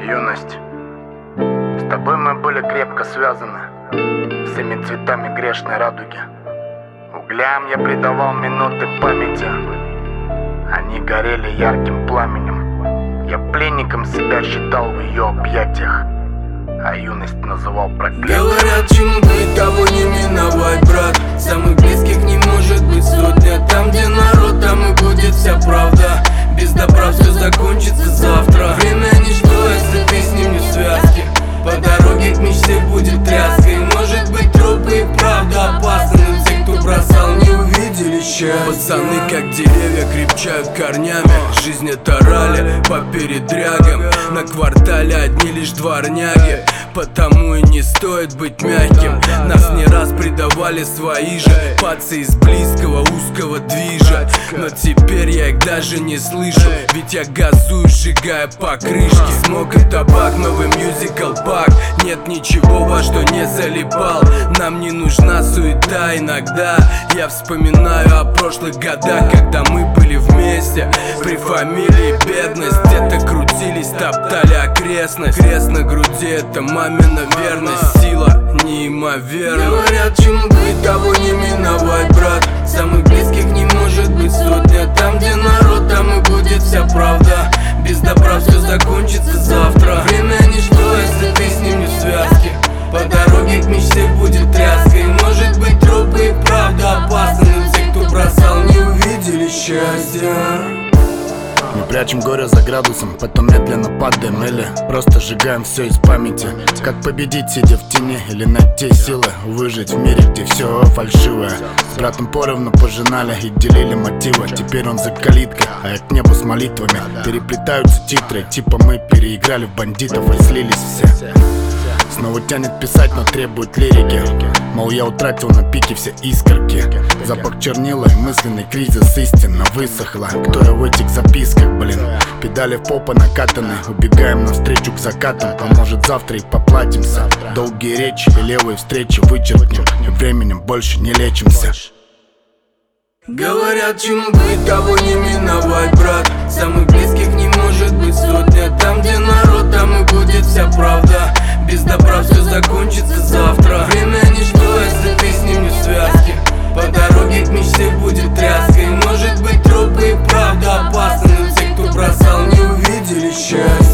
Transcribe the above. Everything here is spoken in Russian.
Юность. С тобой мы были крепко связаны всеми цветами грешной радуги. Углям я придавал минуты памяти, они горели ярким пламенем. Я пленником себя считал в ее объятиях, а юность называл проклятием. Говорят, чему быть, того не миновать, брат. Самых близких не может быть сотня. Там, где народ, там и будет вся правда. Без добра все закончится завтра. Время ничто, если ты с ним не в связке. По дороге к мечте будет тряска. И может быть тропы и правда опасны, но те, кто бросал, не увидели счастья. Пацаны, как деревья, крепчают корнями. Жизнь это ралли по передрягам. На квартале одни лишь дворняги, потому и не стоит быть мягким. Нас не раз предавали свои же пацы из близкого узкого движа. Но теперь я их даже не слышу, ведь я газую, сжигая покрышки. Смог и табак, новый мюзикл пак. Нет ничего, во что не залипал. Нам не нужна суета иногда. Я вспоминаю о прошлых годах, когда мы были вместе. При фамилии бедность, где-то крутились, топтали окрестность. Крест на груди — это мамина верность, сила неимоверна. Говорят, чему быть, того не миновать, брат. Самых близких не может быть сотня. Там, где народ, там и будет вся правда. Без добра все закончится завтра. Время ничто, если ты с ним не в связке. По дороге к мечте будет тряска. И может быть тропы и правда опасны, но те, кто бросал, не увидели счастья. Мы прячем горе за градусом, потом медленно падаем или просто сжигаем все из памяти. Как победить, сидя в тени, или найти силы выжить в мире, где все фальшивое. С братом поровну пожинали и делили мотивы. Теперь он за калиткой, а я к небу с молитвами. Переплетаются титры, типа мы переиграли в бандитов и слились все. Снова тянет писать, но требует лирики. Мол, я утратил на пике все искорки. Запах чернила и мысленный кризис истинно высохла. Кто я в этих записках, блин? Педали в попа накатаны, убегаем навстречу к закатам. А может завтра и поплатимся. Долгие речи и левые встречи вычеркнем, и временем больше не лечимся. Говорят, чему быть, того не миновать, брат. Самых близких не может быть сотня. Там, где народ, там и будет вся правда. Без добра все закончится завтра. Время ничто, если ты с ним не в связке. По дороге к мечте будет тряска. И может быть тропы и правда опасны, но те, кто бросал, не увидели счастья.